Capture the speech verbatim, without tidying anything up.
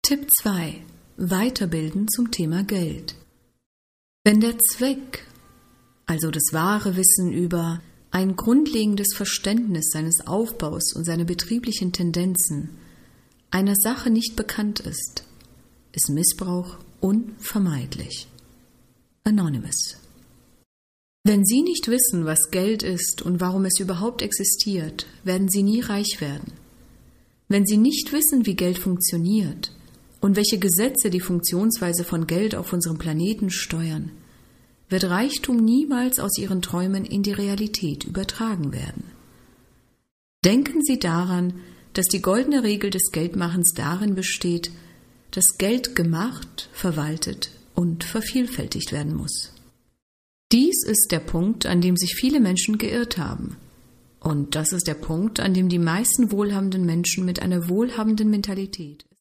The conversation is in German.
Tipp zwei. Weiterbilden zum Thema Geld. Wenn der Zweck, also das wahre Wissen über ein grundlegendes Verständnis seines Aufbaus und seine betrieblichen Tendenzen einer Sache nicht bekannt ist, ist Missbrauch unvermeidlich. Anonymous. Wenn Sie nicht wissen, was Geld ist und warum es überhaupt existiert, werden Sie nie reich werden. Wenn Sie nicht wissen, wie Geld funktioniert und welche Gesetze die Funktionsweise von Geld auf unserem Planeten steuern, wird Reichtum niemals aus Ihren Träumen in die Realität übertragen werden. Denken Sie daran, dass die goldene Regel des Geldmachens darin besteht, dass Geld gemacht, verwaltet und vervielfältigt werden muss. Dies ist der Punkt, an dem sich viele Menschen geirrt haben. Und das ist der Punkt, an dem die meisten wohlhabenden Menschen mit einer wohlhabenden Mentalität